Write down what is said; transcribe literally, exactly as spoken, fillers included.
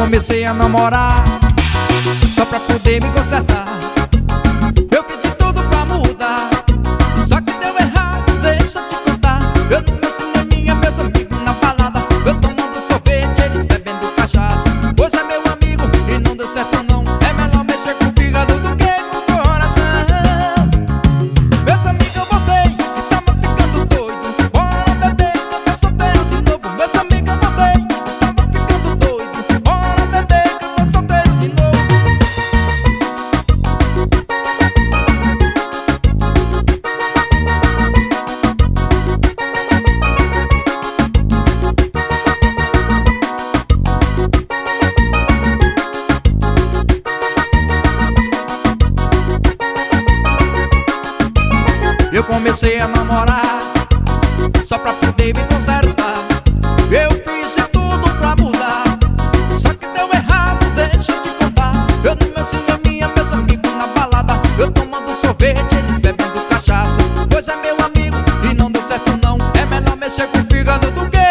comecei a namorar só pra poder me consertar. Eu pedi tudo pra mudar, só que deu errado, deixa eu te contar. Eu no meu cineminha, meus amigos na balada, eu tomando sorvete, eles bebendo cachaça. Pois é meu amigo, e não deu certo não. É melhor mexer com o fígado do que com o coração. Meus amigos, eu voltei, estava ficando doido. Bora beber, que eu tô solteiro de novo. Meus amigos, eu voltei, estava ficando doido. Bora beber, que eu tô solteiro de novo. Eu comecei a namorar só pra poder me consertar. Eu fiz de tudo pra mudar, só que deu errado, deixa eu te contar. Eu no meu cineminha, meus amigos na balada, eu tomando sorvete, eles bebendo cachaça. Pois é meu amigo, e não deu certo não. É melhor mexer com o fígado do que